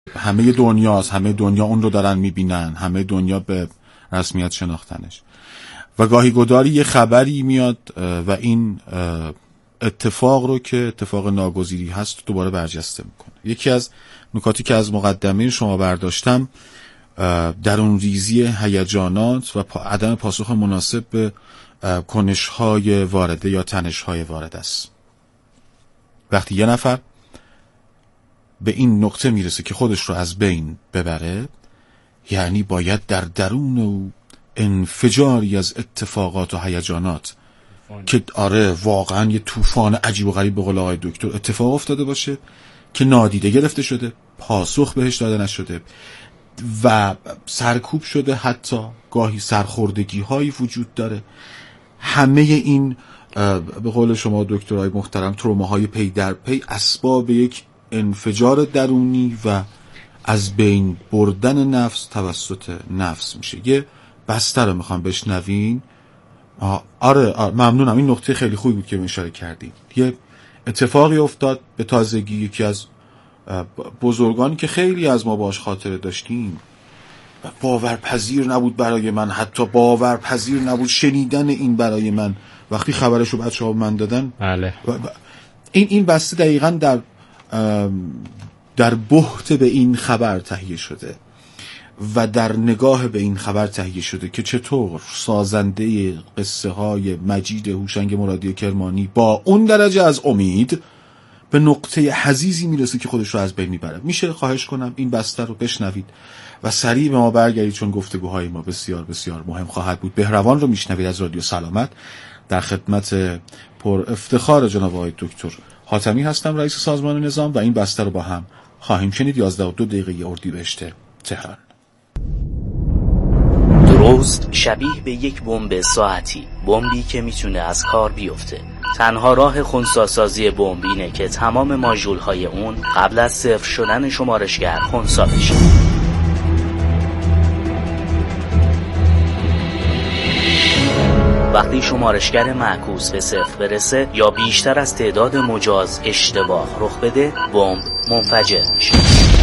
همه دنیاست، همه دنیا اون رو دارن میبینن، همه دنیا به رسمیت شناختنش. و گاهی گداری یه خبری میاد و این اتفاق رو که اتفاق ناگزیری هست دوباره برجسته میکنه. یکی از نکاتی که از مقدمه شما برداشتم درون ریزی هیجانات و عدم پاسخ مناسب به کنش‌های وارده یا تنش‌های وارد است. وقتی یه نفر به این نقطه میرسه که خودش رو از بین ببره، یعنی باید در درون او انفجاری از اتفاقات و هیجانات که آره واقعا یه طوفان عجیب و غریب به قول آقای دکتر اتفاق افتاده باشه که نادیده گرفته شده، پاسخ بهش داده نشده و سرکوب شده، حتی گاهی سرخوردگی هایی وجود داره. همه این به قول شما دکترای محترم تروماهای پی در پی اسباب یک انفجار درونی و از بین بردن نفس توسط نفس میشه. یه بسته رو میخوام بشنوین. آره ممنونم، این نقطه خیلی خوبی بود که اشاره کردین. یه اتفاقی افتاد به تازگی، یکی از بزرگانی که خیلی از ما باش خاطره داشتیم و باورپذیر نبود برای من، حتی باورپذیر نبود شنیدن این برای من وقتی خبرشو بچه‌ها من دادن. بله. این بسته دقیقاً در بحت به این خبر تهیه شده و در نگاه به این خبر تهیه شده که چطور سازنده قصه های مجید هوشنگ مرادی کرمانی با اون درجه از امید به نقطه حضیضی میرسه که خودش رو از بین میبره. میشه خواهش کنم این بسته رو بشنوید و سریع به ما برگردید، چون گفتگوهای ما بسیار بسیار مهم خواهد بود. بهروان رو میشنوید از رادیو سلامت. در خدمت پر افتخار جناب آقای دکتر حاتمی هستم، رئیس سازمان نظام، و این بسته رو با هم خواهیم شنید. 11:02 اردیبهشت تهران. درست شبیه به یک بمب ساعتی، بمبی که میتونه از کار بیفته. تنها راه خنثی‌سازی بمب اینه که تمام ماژول‌های اون قبل از صفر شدن شمارشگر خنثی بشه. وقتی شمارشگر معکوس به صفر برسه یا بیشتر از تعداد مجاز اشتباه رخ بده، بمب منفجر میشه.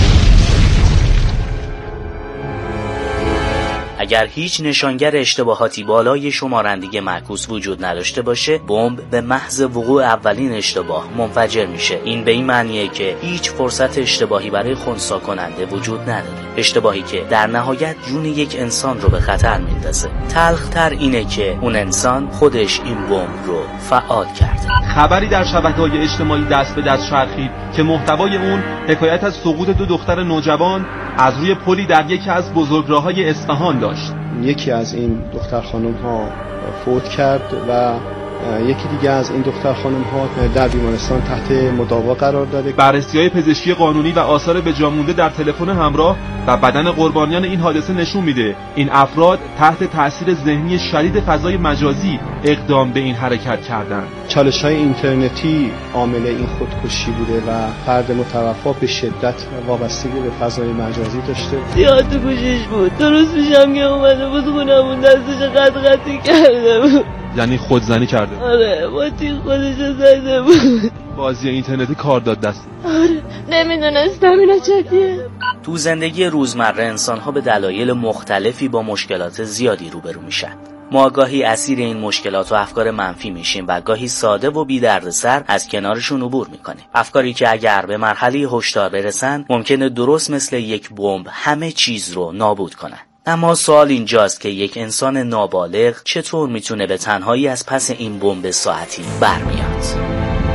اگر هیچ نشانگر اشتباهاتی بالای شمارندگی معکوس وجود نداشته باشه، بمب به محض وقوع اولین اشتباه منفجر میشه. این به این معنیه که هیچ فرصت اشتباهی برای خنثی کننده وجود نداره، اشتباهی که در نهایت جون یک انسان رو به خطر میندازه. تلخ‌تر اینه که اون انسان خودش این بمب رو فعال کرده. خبری در شبکه‌های اجتماعی دست به دست چرخید که محتوای اون حکایت از سقوط 2 دختر نوجوان از روی پلی در یکی از بزرگراه‌های اصفهان داشت. یکی از این دختر خانم ها فوت کرد و یکی دیگه از این دختر خانم ها در بیمارستان تحت مداوا قرار داره. بررسی‌های پزشکی قانونی و آثار به جا مونده در تلفن همراه و بدن قربانیان این حادثه نشون میده این افراد تحت تاثیر ذهنی شدید فضای مجازی اقدام به این حرکت کردند. چالش‌های اینترنتی عامل این خودکشی بوده و فرد متوفا به شدت وابستگی به فضای مجازی داشته. زیاد تو گوشش بود. درست میشم که اومده بود خونمون دستش قطعی کرده بود. یعنی خودزنی کرده؟ آره با تیغ خودش زده بود. بازی اینترنتی کار داد دست. آره نمیدونستم اینا چطیه. تو زندگی روزمره انسان‌ها به دلایل مختلفی با مشکلات زیادی روبرو میشن. ما گاهی اسیر این مشکلات و افکار منفی میشیم و گاهی ساده و بی دردسر از کنارشون عبور میکنیم. افکاری که اگر به مرحله هشدار برسن ممکنه درست مثل یک بمب همه چیز رو نابود کنن. اما سوال اینجاست که یک انسان نابالغ چطور میتونه به تنهایی از پس این بمب ساعتی برمیاد؟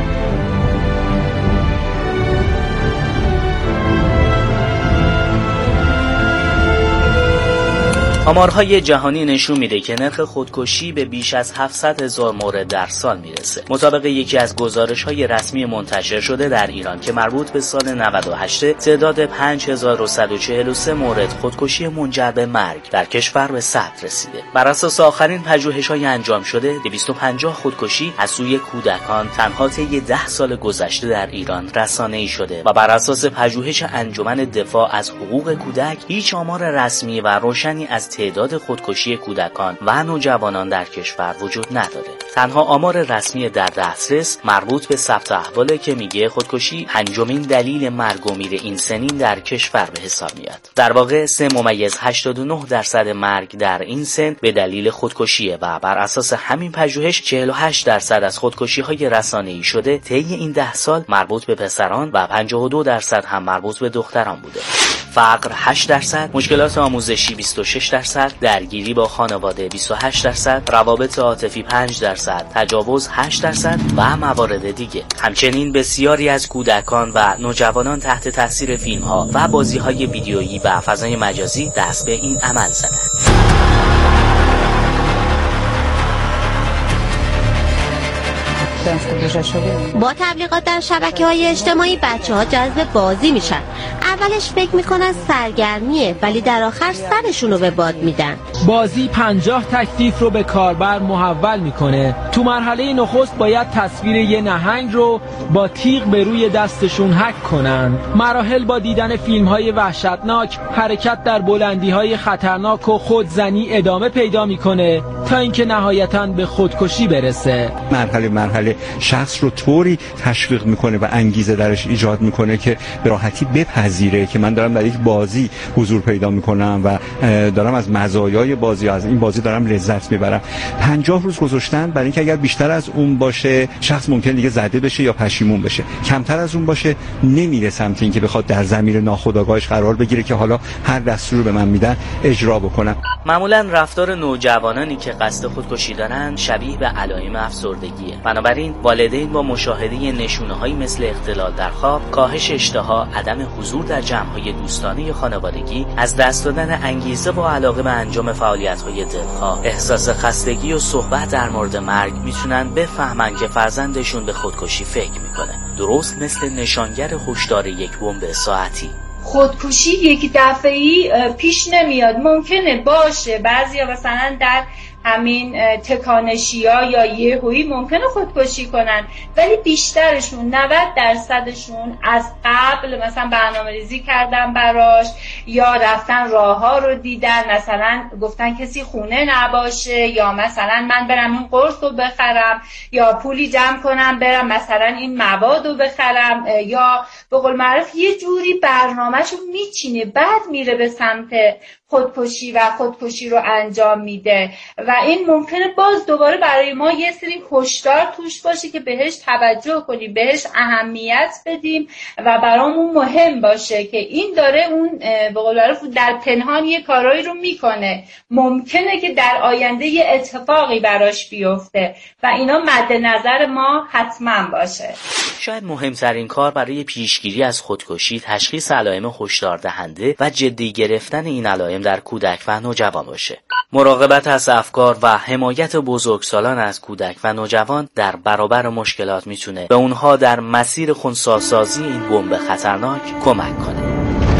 آمارهای جهانی نشون میده که نرخ خودکشی به بیش از 700,000 مورد در سال میرسه. مطابق یکی از گزارش‌های رسمی منتشر شده در ایران که مربوط به سال 98، تعداد 5143 مورد خودکشی منجر به مرگ در کشور به ثبت رسیده. بر اساس آخرین پژوهش‌های انجام شده، 250 خودکشی از سوی کودکان تنها طی 10 سال گذشته در ایران رسانه‌ای شده و بر اساس پژوهش انجمن دفاع از حقوق کودک، هیچ آمار رسمی و روشنی از تعداد خودکشی کودکان و نوجوانان در کشور وجود نداره. تنها آمار رسمی در دسترس مربوط به ثبت احواله که میگه خودکشی 5مین دلیل مرگ و میر این سنین در کشور به حساب میاد. در واقع 3.89% مرگ در این سن به دلیل خودکشیه و بر اساس همین پژوهش 48% از خودکشی‌های رسانه‌ای شده طی این 10 سال مربوط به پسران و 52% هم مربوط به دختران بوده. فقر 8%، مشکلات آموزشی 26%، درگیری با خانواده 28%، روابط عاطفی 5%، تجاوز 8% و موارد دیگه. همچنین بسیاری از کودکان و نوجوانان تحت تاثیر فیلم‌ها و بازی‌های ویدیویی و فضای مجازی دست به این عمل زدند. با تبلیغات در شبکه‌های اجتماعی بچه‌ها جذب بازی میشن. اولش فکر میکنن سرگرمیه ولی در آخر سرشونو به باد میدن. بازی 50 تکلیف رو به کاربر محول میکنه. تو مرحله نخست باید تصویر یه نهنگ رو با تیغ به روی دستشون حک کنن. مراحل با دیدن فیلم‌های وحشتناک، حرکت در بلندی‌های خطرناک و خودزنی ادامه پیدا میکنه تا اینکه نهایتاً به خودکشی برسه. مرحله شخص رو طوری تشویق میکنه و انگیزه درش ایجاد میکنه که به راحتی بپذیره که من دارم در یک بازی حضور پیدا میکنم و دارم از مزایای بازی، از این بازی دارم لذت میبرم. 50 روز گذاشتن برای اینکه اگر بیشتر از اون باشه شخص ممکن دیگه زده بشه یا پشیمون بشه، کمتر از اون باشه نمیره سمت اینکه بخواد در ضمیر ناخودآگاهش قرار بگیره که حالا هر دستور به من میدن اجرا بکنم. معمولا رفتار نوجوانانی که قصد خودکشی دارن شبیه به علائم افسردگیه. بنابراین والدین با مشاهده نشونه‌هایی مثل اختلال در خواب، کاهش اشتها، عدم حضور در جمع‌های دوستانه یا خانوادگی، از دست دادن انگیزه و علاقه به انجام فعالیت‌های دلخواه، احساس خستگی و صحبت در مورد مرگ میتونن بفهمن که فرزندشون به خودکشی فکر میکنه. درست مثل نشانگر هشدار یک بمب ساعتی. خودکشی یک دفعه‌ای پیش نمیاد، ممکنه باشه بعضیا مثلا در همین تکانشی‌ها یا یهویی ممکنه خودکشی کنن، ولی بیشترشون 90%شون از قبل مثلا برنامه‌ریزی کردن براش یا رفتن راه‌ها رو دیدن، مثلا گفتن کسی خونه نباشه یا مثلا من برم این قرص رو بخرم یا پولی جمع کنم برم مثلا این مواد رو بخرم، یا به قول معروف یه جوری برنامه‌شو میچینه بعد میره به سمت خودکشی و خودکشی رو انجام میده و این ممکنه باز دوباره برای ما یه سری هشدار توش باشه که بهش توجه کنیم، بهش اهمیت بدیم و برامون مهم باشه که این داره اون به قول معروف در پنهان یه کارایی رو میکنه، ممکنه که در آینده یه اتفاقی براش بیفته و اینا مد نظر ما حتما باشه. شاید مهمترین کار برای پیشگیری از خودکشی تشخیص علائم هشدار دهنده و جدی گرفتن این علائم در کودک و نوجوان باشه. مراقبت از افکار و حمایت بزرگسالان از کودک و نوجوان در برابر مشکلات میتونه به اونها در مسیر خنثی‌سازی این بمب خطرناک کمک کنه.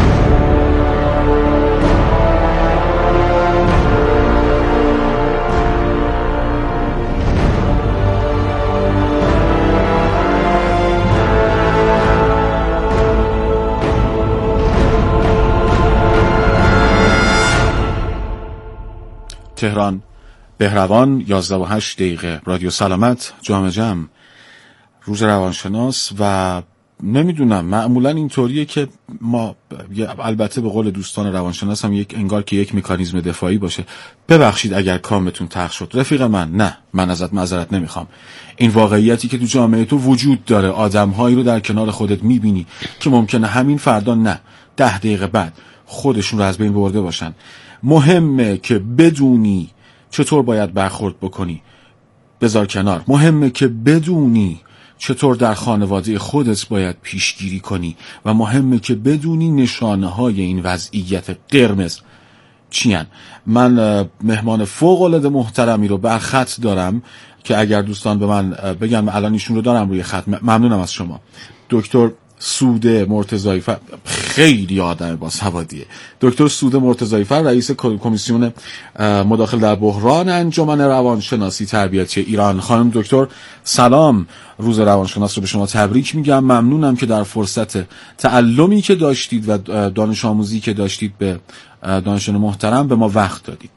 تهران، بهروان، 11:08 رادیو سلامت، جام جم، روز روانشناس. و نمیدونم معمولا اینطوریه که ما البته به قول دوستان روانشناس هم انگار که یک مکانیزم دفاعی باشه. ببخشید اگر کامتون تلخ شد رفیق من ازت معذرت نمیخوام. این واقعیتی که تو جامعه تو وجود داره، آدم‌هایی رو در کنار خودت میبینی که ممکنه همین فردا نه 10 دقیقه بعد خودشون رو از بین برده باشن. مهمه که بدونی چطور باید برخورد بکنی، بذار کنار. مهمه که بدونی چطور در خانواده خودت باید پیشگیری کنی و مهمه که بدونی نشانه های این وضعیت قرمز چیان. من مهمان فوق العاده محترمی رو بر خط دارم که اگر دوستان به من بگن الان ایشون رو دارم روی خط. ممنونم از شما. دکتر سوده مرتضایی فر، خیلی آدم باسوادیه، دکتر سوده مرتضایی فر، رئیس کمیسیون مداخله در بحران انجمن روانشناسی تربیتی ایران. خانم دکتر سلام، روز روانشناس رو به شما تبریک میگم. ممنونم که در فرصت تعلمی که داشتید و دانش آموزی که داشتید به دانشجویان محترم به ما وقت دادید.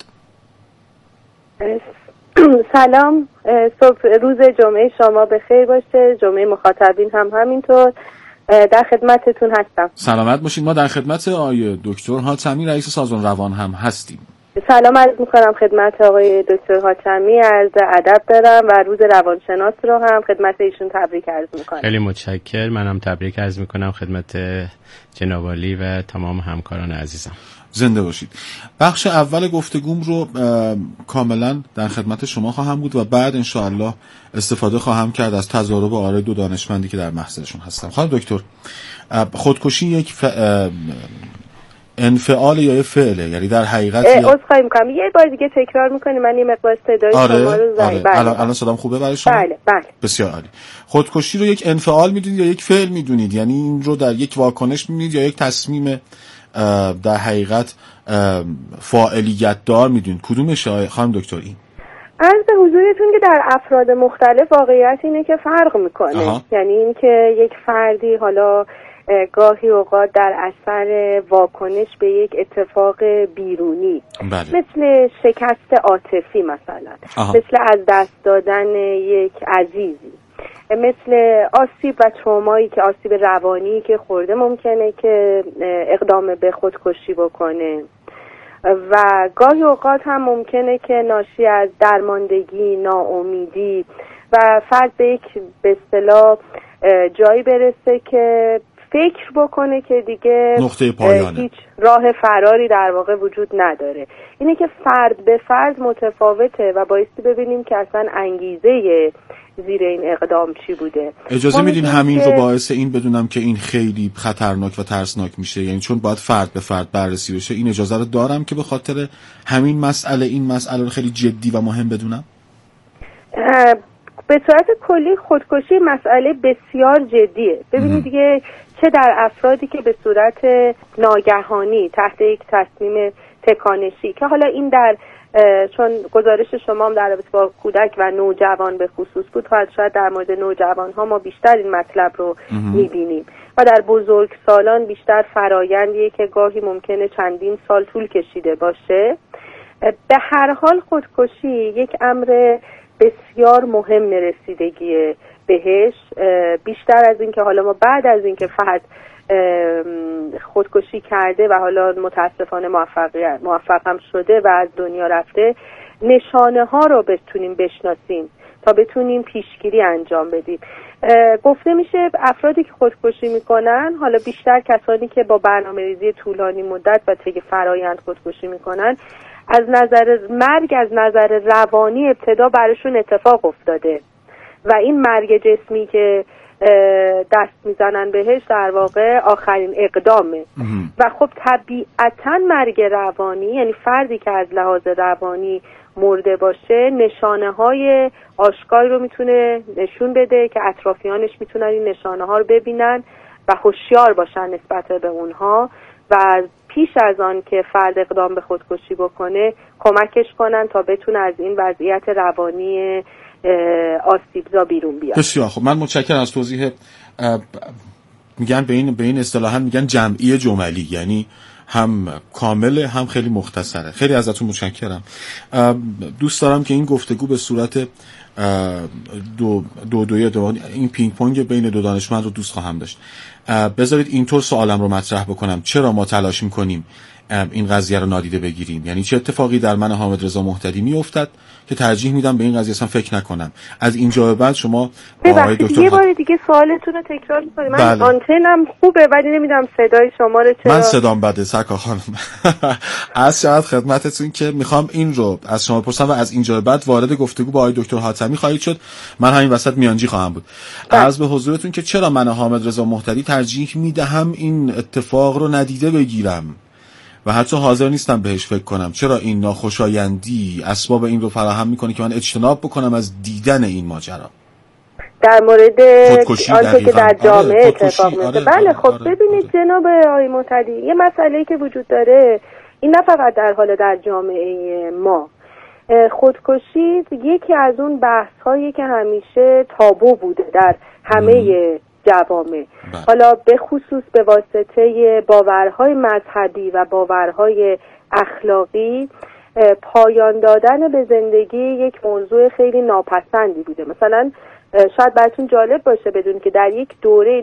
سلام، روز جمعه شما بخیر باشه، جمعه مخاطبین هم همینطور. در خدمتتون هستم. سلامت باشید. ما در خدمت آقای دکتر حاتمی رئیس سازمان روان هم هستیم. سلام عرض میکنم خدمت آقای دکتر حاتمی، عرض ادب دارم و روز روانشناس رو هم خدمت ایشون تبریک عرض میکنم. خیلی متشکرم. منم تبریک عرض میکنم خدمت جناب عالی و تمام همکاران عزیزم. زنده باشید. بخش اول گفتگوم رو کاملا در خدمت شما خواهم بود و بعد انشاءالله استفاده خواهم کرد از تجارب آرای دو دانشمندی که در محضرشون هستم. خانم دکتر، خودکشی یک انفعال یا فعله؟ یعنی در حقیقت عذرخواهی میکنم یه بار دیگه تکرار میکنی، من یه مقدار صدای شما رو زنگ. الان صدام خوبه برای شما؟ بله. بسیار عالی. خودکشی رو یک انفعال میدونید یا یک فعل میدونید؟ یعنی این رو در یک واکنش میدونید یا یک تصمیم در حقیقت فاعلیت دار میدونید؟ کدومشه خانم دکتر؟ این عرض حضورتون که در افراد مختلف واقعیت اینه که فرق میکنه. یعنی این که یک فردی حالا گاهی اوقات در اثر واکنش به یک اتفاق بیرونی مثل شکست عاطفی مثلا، مثل از دست دادن یک عزیزی، مثل آسیب و ترومایی که آسیب روانی که خورده ممکنه که اقدام به خودکشی بکنه و گاهی اوقات هم ممکنه که ناشی از درماندگی، ناامیدی و فرد به یک به اصطلاح جایی برسه که فکر بکنه که دیگه نقطه پایانه، هیچ راه فراری در واقع وجود نداره. اینه که فرد به فرد متفاوته و بایستی ببینیم که اصلا انگیزه زیر این اقدام چی بوده. اجازه میدین همین رو باعث این بدونم که این خیلی خطرناک و ترسناک میشه، یعنی چون باید فرد به فرد بررسی بشه، این اجازه رو دارم که به خاطر همین مسئله این مسئله رو خیلی جدی و مهم بدونم؟ به صورت کلی خودکشی مسئله بسیار جدیه. ببینید دیگه چه در افرادی که به صورت ناگهانی تحت یک تصمیم تکانشی که حالا این در چون گزارش شما هم در رابطه با کودک و نوجوان به خصوص بود، شاید در مورد نوجوان ها ما بیشتر این مطلب رو میبینیم و در بزرگسالان بیشتر فرایندیه که گاهی ممکنه چندین سال طول کشیده باشه. به هر حال خودکشی یک امر بسیار مهم رسیدگی بهش، بیشتر از این که حالا ما بعد از این که فرد خودکشی کرده و حالا متاسفانه موفق هم شده و از دنیا رفته، نشانه ها رو بتونیم بشناسیم تا بتونیم پیشگیری انجام بدیم. گفته میشه افرادی که خودکشی میکنن، حالا بیشتر کسانی که با برنامه‌ریزی طولانی مدت و طی فرایند خودکشی میکنن، از نظر مرگ از نظر روانی ابتدا براشون اتفاق افتاده و این مرگ جسمی که دست میزنن بهش در واقع آخرین اقدامه و خب طبیعتا مرگ روانی، یعنی فردی که از لحاظ روانی مرده باشه، نشانه های آشکاری رو میتونه نشون بده که اطرافیانش میتونن این نشانه ها رو ببینن و هوشیار باشن نسبت به اونها و پیش از آن که فرد اقدام به خودکشی بکنه کمکش کنن تا بتونه از این وضعیت روانی آسیبزا بیرون بیاد. بسیار خب، من متشکرم از توضیح. میگن به این اصطلاحاً میگن جمعی جملی، یعنی هم کامله هم خیلی مختصره. خیلی ازتون متشکرم. دوست دارم که این گفتگو به صورت این پینگ پونگ بین دو دانشمند رو دوست خواهم داشت. بذارید اینطور سوالم رو مطرح بکنم: چرا ما تلاش میکنیم این قضیه رو نادیده بگیریم؟ یعنی چه اتفاقی در من حامد رضا محتدی میافتد که ترجیح میدم به این قضیه اصلا فکر نکنم؟ از اینجا به بعد شما آقای دکتر یه بار دیگه سوالتون رو تکرار می‌کنید. من آنتنم خوبه ولی نمیدونم صدای شما رو چرا. من صدام بده سرکار خانم. از شاید خدمتتون که میخوام این رو از شما بپرسم و از اینجا به بعد وارد گفتگو با آقای دکتر حاتمی خواهید شد. من همین وسط میانجی خواهم بود. عرض به حضورتون که چرا من حامد رضا محتدی ترجیح میدهم این اتفاق رو ندیده بگیرم و حتی حاضر نیستم بهش فکر کنم. چرا این ناخوشایندی اسباب این رو فراهم میکنه که من اجتناب بکنم از دیدن این ماجرا؟ در مورد آنچه که در جامعه اتفاق میفته. بله خب آره. ببینید جناب آقای معتدی، یه مسئله‌ای که وجود داره این نه فقط در جامعه ما، خودکشی یکی از اون بحث‌هایی که همیشه تابو بوده در همه جوامع. حالا به خصوص به واسطه باورهای مذهبی و باورهای اخلاقی پایان دادن به زندگی یک موضوع خیلی ناپسندی بوده. مثلا شاید براتون جالب باشه بدون که در یک دوره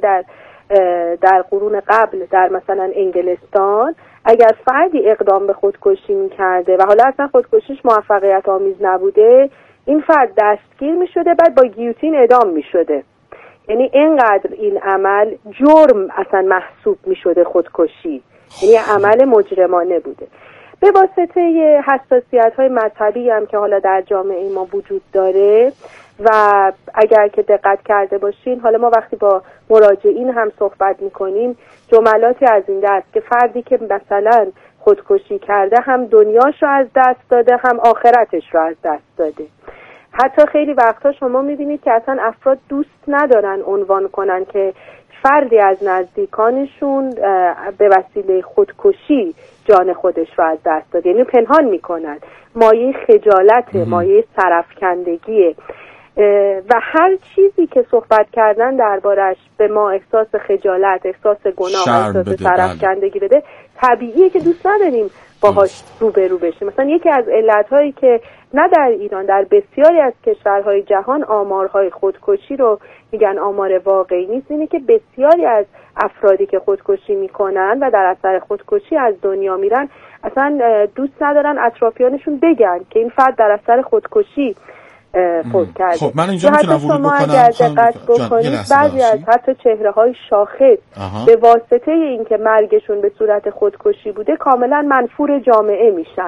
در قرون قبل در مثلا انگلستان اگر فردی اقدام به خودکشی می‌کرده و حالا اصلا خودکشیش موفقیت آمیز نبوده، این فرد دستگیر می‌شده، بعد با گیوتین اعدام می‌شده. یعنی اینقدر این عمل جرم اصلا محسوب می‌شده خودکشی، یعنی عمل مجرمانه بوده. به واسطه حساسیت‌های مذهبی هم که حالا در جامعه ما وجود داره و اگر که دقت کرده باشین، حالا ما وقتی با مراجعین هم صحبت میکنیم جملاتی از این دست که فردی که مثلا خودکشی کرده هم دنیاش رو از دست داده هم آخرتش رو از دست داده. حتی خیلی وقتا شما میبینید که اصلا افراد دوست ندارن عنوان کنن که فردی از نزدیکانشون به وسیله خودکشی جان خودش رو از دست داده، یعنی پنهان میکنن. مایه خجالت، مایه سرافکندگیه و هر چیزی که صحبت کردن دربارش به ما احساس خجالت، احساس گناه، احساس سرافکندگی بده، طبیعیه که دوست نداریم باهاش روبرو بشیم. مثلا یکی از علتهایی که نه در ایران، در بسیاری از کشورهای جهان آمارهای خودکشی رو میگن آمار واقعی نیست، اینه که بسیاری از افرادی که خودکشی میکنن و در اثر خودکشی از دنیا میرن اصلا دوست ندارن اطرافیانشون بگن که این فرد در اثر خودکشی فوت کرده. خب من اینجا میتونم ورود بکنم. اگر دقت بکنید بعضی از حتی چهره‌های شاخص به واسطه اینکه مرگشون به صورت خودکشی بوده کاملا منفور جامعه میشن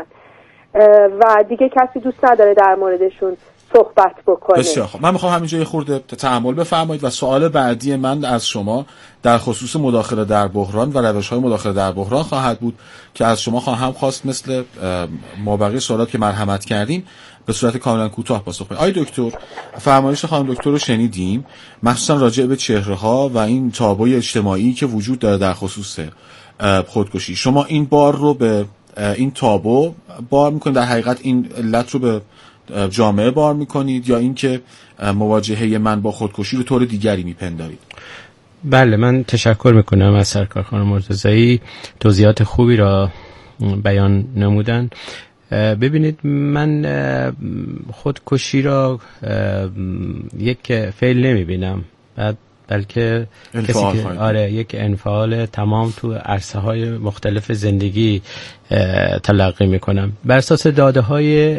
و دیگه کسی دوست نداره در موردشون صحبت بکنه. بسیار خب، من میخوام همینجا یه خورده تأمل بفرمایید و سوال بعدی من از شما در خصوص مداخله در بحران و روش‌های مداخله در بحران خواهد بود که از شما خواهم خواست مثل مابقی سوالات که مرحمت کردیم به صورت کاملا کوتاه پاسخ بدید. آقای دکتر، فرمایش خانم دکتر رو شنیدیم، مخصوصا راجع به چهره‌ها و این تابوی اجتماعی که وجود داره در خصوص خودکشی. شما این بار رو به این تابو بار میکنید، در حقیقت این علت رو به جامعه بار میکنید یا اینکه مواجهه من با خودکشی رو طور دیگری میپندارید؟ بله، من تشکر میکنم از سرکار خانم مرتضایی، توضیحات خوبی را بیان نمودن. ببینید، من خودکشی را یک فعل نمیبینم، بلکه کسی که یک انفعال تمام تو عرصه های مختلف زندگی تلقی میکنم بر اساس داده های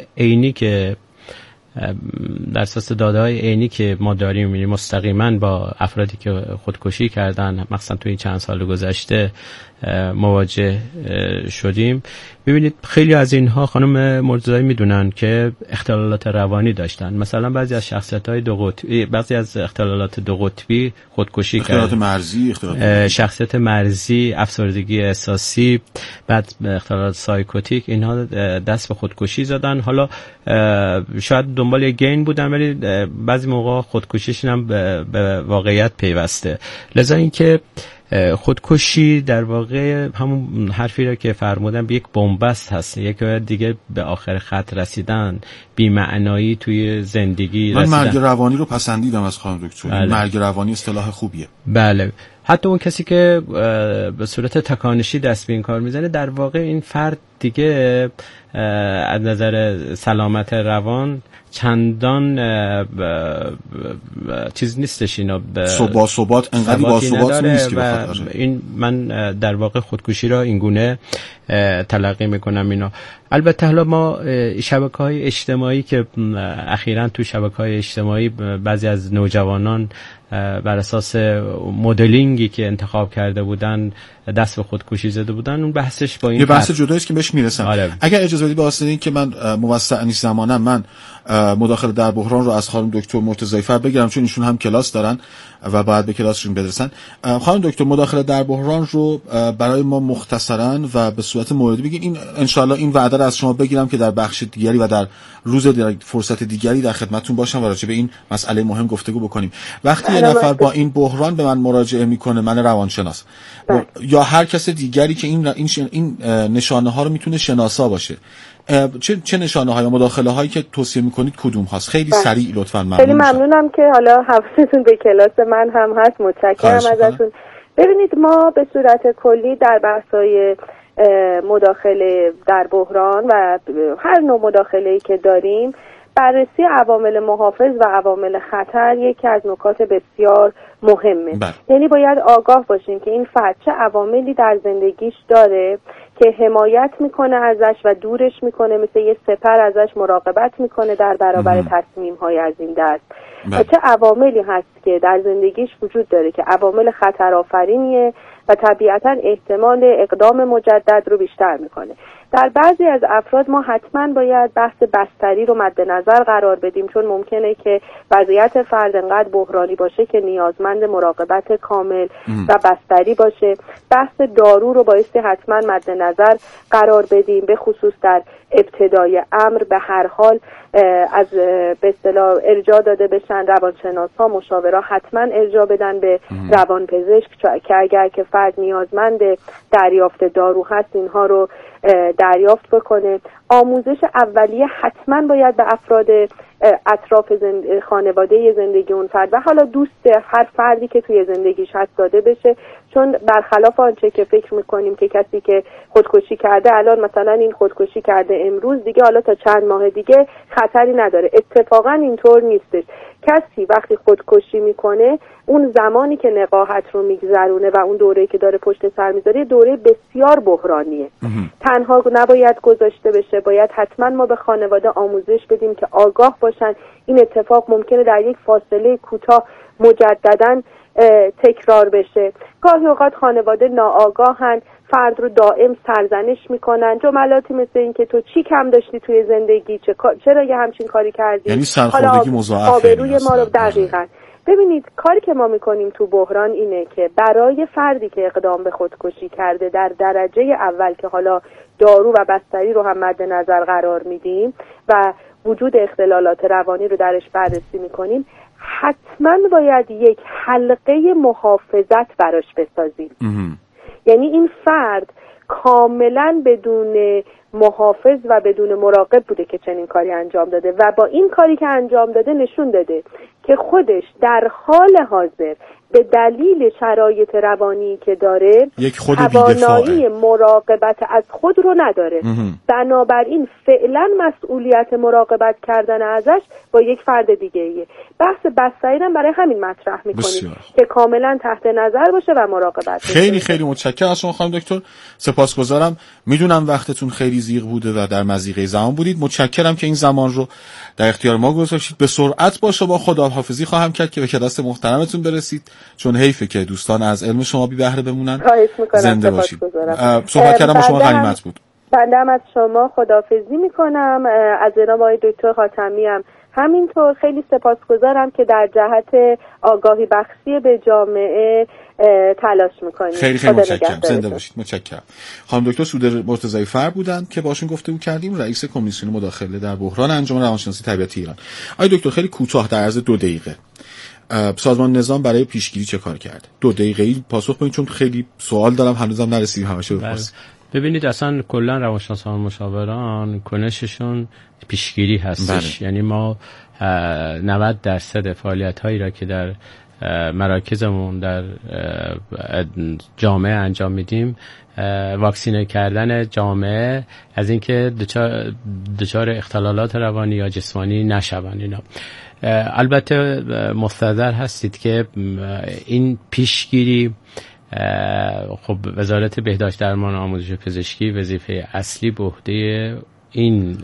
عینی که ما داریم، یعنی مستقیما با افرادی که خودکشی کردن مثلا توی این چند سال گذشته مواجه شدیم. ببینید، خیلی از اینها خانم مرتضایی میدونن که اختلالات روانی داشتن. مثلا بعضی از اختلالات دو قطبی خودکشی کردن، شخصیت مرزی، افسردگی احساسی، بعد اختلالات سایکوتیک، اینها دست به خودکشی زدن. حالا شاید دنبال یک گین بودن ولی بعضی موقع خودکشیشون هم به واقعیت پیوسته. لذا اینکه خودکشی در واقع همون حرفی را که فرمودن یک بنبست هست، یک دیگه به آخر خط رسیدن، بی‌معنایی توی زندگی من رسیدن. مرگ روانی رو پسندیدم از خانم دکتر. بله. مرگ روانی اصطلاح خوبیه. بله، حتی اون کسی که به صورت تکانشی دست به این کار میزنه، در واقع این فرد دیگه از نظر سلامت روان چندان چیز نیستش. اینا ثبات انقدر با ثبات نیست که بخواد. این من در واقع خودکشی را اینگونه تلقی میکنم. اینا البته حالا ما شبکه‌های اجتماعی که اخیراً تو شبکه‌های اجتماعی بعضی از نوجوانان بر اساس مدلینگی که انتخاب کرده بودن دست به خودکشی زده بودن، اون بحثش با این یه بحث جدایی است که بهش میرسم. آره. اگر اجازه بدید، واسه این که من موسع نیست زمانم، من مداخله در بحران رو از خانم دکتر مرتضی فر بگیرم، چون ایشون هم کلاس دارن و باید به کلاسشون برسن. خانم دکتر، مداخله در بحران رو برای ما مختصرا و به صورت موردی بگین. این انشالله این وعده رو از شما بگیرم که در بخش دیگری و در روز فرصت دیگری در خدمتتون باشم و راجع به این مسئله مهم گفتگو بکنیم. وقتی یه نفر با این بحران به من مراجعه میکنه، من روانشناس یا هر کس دیگری که این نشانه ها رو میتونه شناسا باشه، چه نشانه های یا مداخله هایی که توصیه میکنید کدوم هاست؟ خیلی سریع لطفاً. خیلی ممنونم که حالا حواستون به کلاس من هم هست. متشکرم ازتون. ببینید، ما به صورت کلی در بحث‌های مداخله در بحران و هر نوع مداخله‌ای که داریم، بررسی عوامل محافظ و عوامل خطر یکی از نکات بسیار مهمه. یعنی باید آگاه باشیم که این فرد چه عواملی در زندگیش داره که حمایت میکنه ازش و دورش میکنه، مثل یه سپر ازش مراقبت میکنه در برابر تصمیم‌های از این دست، و چه عواملی هست که در زندگیش وجود داره که عوامل خطرآفرینیه و طبیعتاً احتمال اقدام مجدد رو بیشتر میکنه. در بعضی از افراد ما حتما باید بحث بستری رو مد نظر قرار بدیم، چون ممکنه که وضعیت فرد انقدر بحرانی باشه که نیازمند مراقبت کامل و بستری باشه. بحث دارو رو بایستی حتما مد نظر قرار بدیم، به خصوص در ابتدای امر. به هر حال از به اصطلاح ارجاع داده بشن، روانشناسا، مشاورا حتما ارجاع بدن به روانپزشک که اگر که فرد نیازمند دریافت دارو هست اینها رو دریافت بکنه. آموزش اولیه حتما باید به افراد اطراف خانواده زندگی اون فرد و حالا دوست هر فردی که توی زندگیش هست داده بشه، چون برخلاف آنچه که فکر میکنیم که کسی که خودکشی کرده الان مثلا این خودکشی کرده امروز دیگه حالا تا چند ماه دیگه خطری نداره، اتفاقا اینطور نیستش. کسی وقتی خودکشی میکنه اون زمانی که نقاهت رو میگذرونه و اون دوره‌ای که داره پشت سر میذاره دوره بسیار بحرانیه. تنها نباید گذاشته بشه، باید حتما ما به خانواده آموزش بدیم که آگاه باشن این اتفاق ممکنه در یک فاصله کوتاه مجدداً تکرار بشه. گاهی اوقات خانواده ناآگاهن، فرد رو دائم سرزنش میکنن، جملاتی مثل این که تو چی کم داشتی توی زندگی، چرا یه همچین کاری کردی، یعنی سرخوردگی مضاعف روی ما رو. دقیقاً. ببینید، کاری که ما میکنیم تو بحران اینه که برای فردی که اقدام به خودکشی کرده در درجه اول که حالا دارو و بستری رو هم مد نظر قرار میدیم و وجود اختلالات روانی رو درش بررسی میکنیم، حتما باید یک حلقه محافظت براش بسازیم. یعنی این فرد کاملا بدون محافظ و بدون مراقب بوده که چنین کاری انجام داده و با این کاری که انجام داده نشون داده که خودش در حال حاضر به دلیل شرایط روانی که داره توانایی مراقبت از خود رو نداره. بنابراین فعلا مسئولیت مراقبت کردن ازش با یک فرد دیگه ایه. بحث بستری هم برای همین مطرح میکنیم که کاملا تحت نظر باشه و مراقبت. خیلی خیلی متشکرم از شما خانم دکتر، سپاسگزارم. میدونم وقتتون خیلی زیغ بوده و در مضیقه زمان بودید. متشکرم که این زمان رو در اختیار ما گذاشتید. به سرعت با شما خداحافظی خواهم کرد که به کلاس محترمتون برسید، چون حیفه که دوستان از علم شما بی بهره بمونن. زنده باشید. صحبت کردم با شما غنیمت بود. بنده هم از شما خداحافظی میکنم. از جناب آقای دکتر خاتمی هم همینطور خیلی سپاسگزارم که در جهت آگاهی بخشی به جامعه تلاش میکنید. خیلی خیلی متشکرم. زنده باشید. متشکرم. خانم دکتر سودر مرتضی فر بودند که باشون گفتگو کردیم، رئیس کمیسیون مداخله در بحران انجمن روانشناسی طبیعتی ایران. آقای دکتر، خیلی کوتاه در عرض 2 دقیقه سازمان نظام برای پیشگیری چه کار کرده؟ 2 دقیقه‌ای پاسخ بدید، چون خیلی سوال دارم هنوزم نرسیدیم همش رو بپرسیم. ببینید، اصلا کلا روانشناسان مشاوران کنششون پیشگیری هستش. یعنی ما 90% فعالیت‌هایی را که در مراکزمون در جامعه انجام میدیم، واکسینه کردن جامعه از اینکه دچار اختلالات روانی یا جسمانی نشون. اینا البته مستحضر هستید که این پیشگیری، خب وزارت بهداشت درمان و آموزش پزشکی وظیفه اصلی به عهده این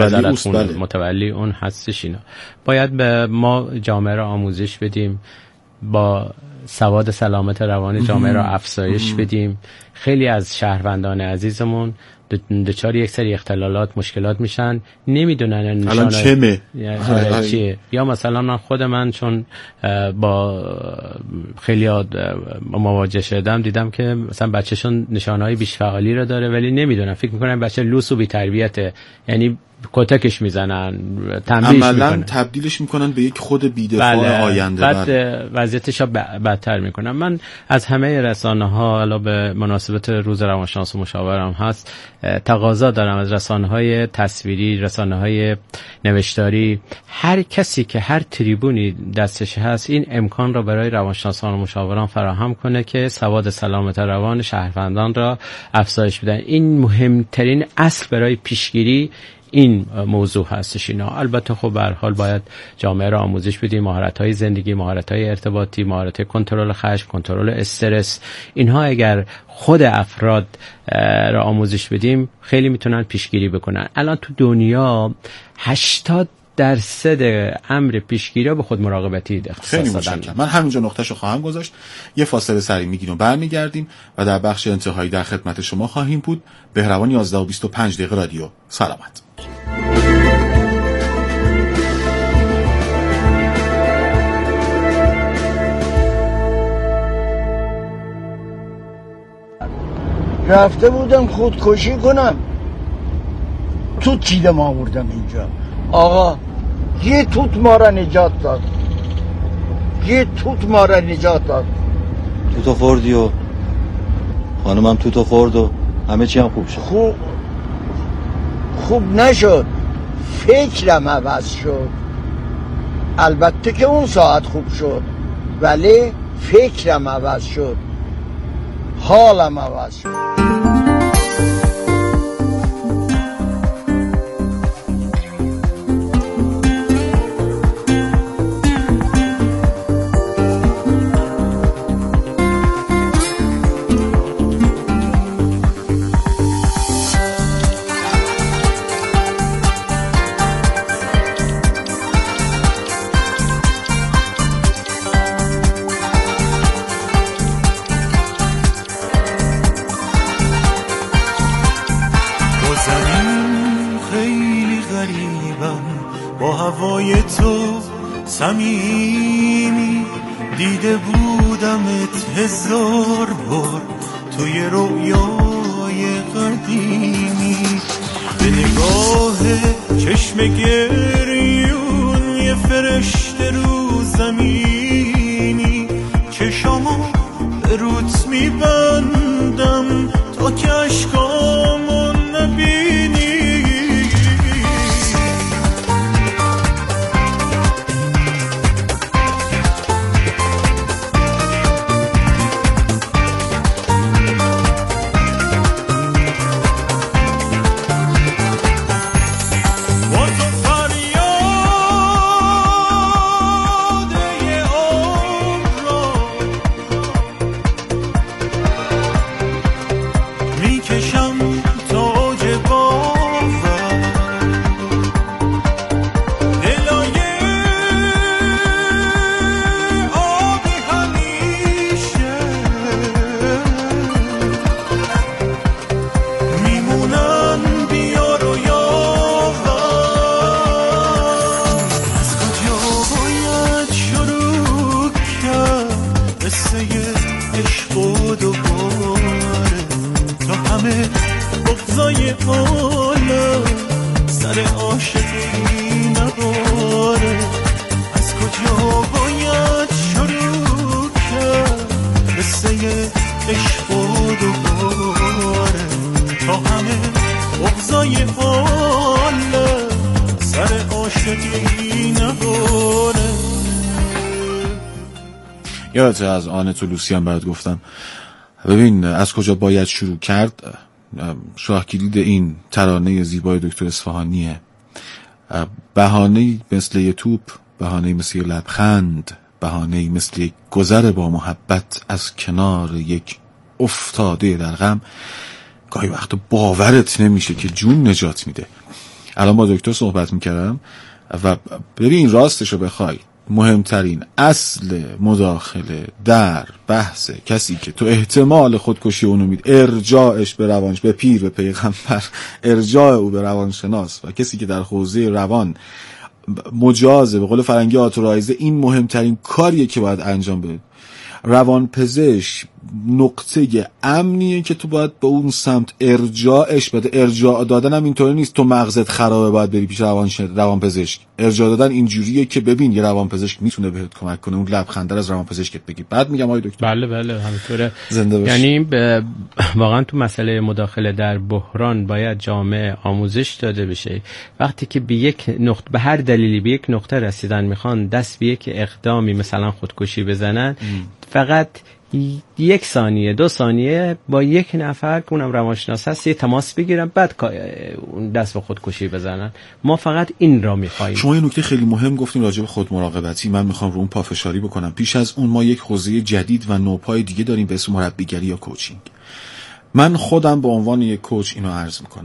متولی اون هستش. اینا باید به ما جامعه را آموزش بدیم با سواد سلامت روان جامعه را افزایش بدیم. خیلی از شهروندان عزیزمون دچار یک سری اختلالات مشکلات میشن، نمیدونن نشانه چیه. یا مثلا من چون با خیلی مواجه شدم دیدم که مثلا بچه‌شون نشانه‌های بیش‌فعالی رو داره ولی نمیدونن، فکر میکنن بچه لوس و بی‌تربیته، یعنی کتکش میزنن، تنبیهش میکنن، تبدیلش میکنن به یک خود بی‌دفاع آینده، بعد وضعیتش بدتر میکنن. من از همه رسانه‌ها علاوه به مناسبت روز روانشناس و مشاورم هست تقاضا دارم از رسانه‌های تصویری، رسانه‌های نوشتاری، هر کسی که هر تریبونی دستش هست این امکان را برای روانشناسان و مشاوران فراهم کنه که سواد سلامت روان شهروندان را افزایش بدن. این مهمترین اصل برای پیشگیری این موضوع هستش. اینا البته خب به هر حال باید جامعه را آموزش بدیم، مهارت‌های زندگی، مهارت‌های ارتباطی، مهارت کنترل خشم، کنترل استرس. اینها اگر خود افراد را آموزش بدیم خیلی میتونن پیشگیری بکنن. الان تو دنیا 80% امر پیشگیری به خود مراقبتی اختصاص دادن. من همینجا نقطهشو خواهم گذاشت. یه فاصله سریع میگیریم و برمیگردیم و در بخش انتهایی در خدمت شما خواهیم بود. بهروان 11 و 25 دقیقه رادیو سلامت. رفته بودم خودکشی کنم، توت چیدم آوردم اینجا. آقا یه توت ما را نجات داد، یه توت ما را نجات داد. توتو خوردی و خانمم توتو خورد و همه چی هم خوب شد. خوب نشد، فکرم عوض شد. البته که اون ساعت خوب شد ولی فکرم عوض شد، حالم عوض شد. صمیمی دیده بودمت 1000 بار توی رویای قدیمی، به نگاه چشم گریون یه فرشته رو زمینی، چشامو به روت میبندم تا که اشکامو نبینی. یادت از آنتو لوسیان برات گفتم. ببین از کجا باید شروع کرد، شاه کلید این ترانه زیبای دکتر اصفهانیه. بهانه‌ای مثل یه توپ، بهانه‌ای مثل یه لبخند، بهانه‌ای مثل یک گذر با محبت از کنار یک افتاده در غم، گاهی وقت باورت نمیشه که جون نجات میده. الان با دکتر صحبت میکردم و ببین راستشو بخوای مهمترین اصل مداخله در بحث کسی که تو احتمال خودکشی اونو مید، ارجاعش به روانش، به پیر، به پیغمبر، ارجاع او به روانشناس و کسی که در حوزه روان مجازه، به قول فرنگی آتورایزه، این مهمترین کاریه که باید انجام بده. روانپزشک نقطه امنیه که تو باید به اون سمت ارجاعش بده. ارجاع دادن هم اینطوری نیست تو مغزت خرابه باید بری پیش روانپزشک. ارجاع دادن اینجوریه که ببین یه روانپزشک میتونه بهت کمک کنه، اون لبخنده از روانپزشکت بگی. بعد میگم آقای دکتر بله همینطوره. زنده باشی. یعنی واقعا تو مسئله مداخله در بحران باید جامعه آموزش داده بشه. وقتی که به یک نقطه، به هر دلیلی به یک نقطه رسیدن میخوان دست به یک اقدامی مثلا خودکشی بزنن، فقط 1 ثانیه 2 ثانیه با یک نفر که اونم روانشناس هست تماس بگیرن، بعد دست به خودکشی بزنن. ما فقط این را میخواییم. شما یه نکته خیلی مهم گفتیم راجع به خود مراقبتی. من میخوام رو اون پافشاری بکنم. پیش از اون ما یک حوزه جدید و نوپای دیگه داریم به اسم مربیگری یا کوچینگ. من خودم به عنوان یک کوچ اینو عرض میکنم.